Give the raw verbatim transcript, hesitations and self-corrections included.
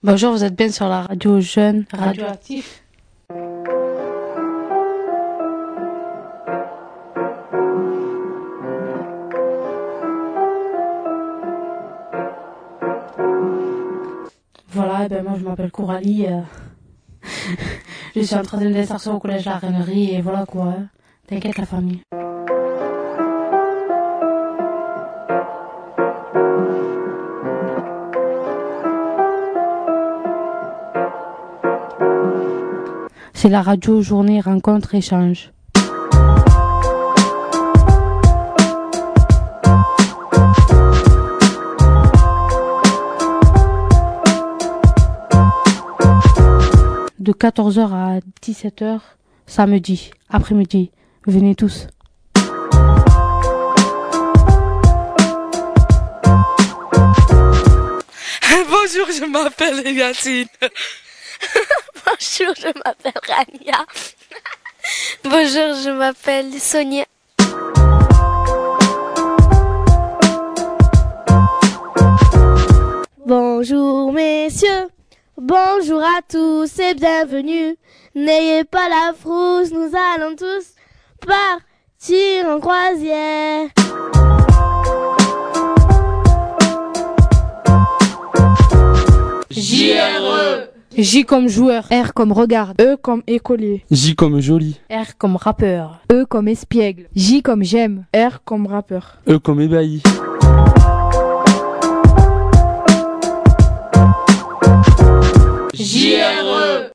Bonjour, vous êtes bien sur la radio Jeune Radioactif. Voilà, ben moi je m'appelle Coralie. Euh... je suis en troisième d'insertion au collège La Reinerie et voilà quoi. Hein. T'inquiète la famille. C'est la radio journée rencontre échange. De quatorze heures à dix-sept heures, samedi, après-midi. Venez tous. Bonjour, je m'appelle Yacine. Bonjour, je m'appelle Rania. Bonjour, je m'appelle Sonia. Bonjour messieurs, bonjour à tous et bienvenue. N'ayez pas la frousse, nous allons tous partir en croisière. J R E. J comme joueur. R comme regarde. E comme écolier. J comme joli. R comme rappeur. E comme espiègle. J comme j'aime. R comme rappeur. E comme ébahi. J R E.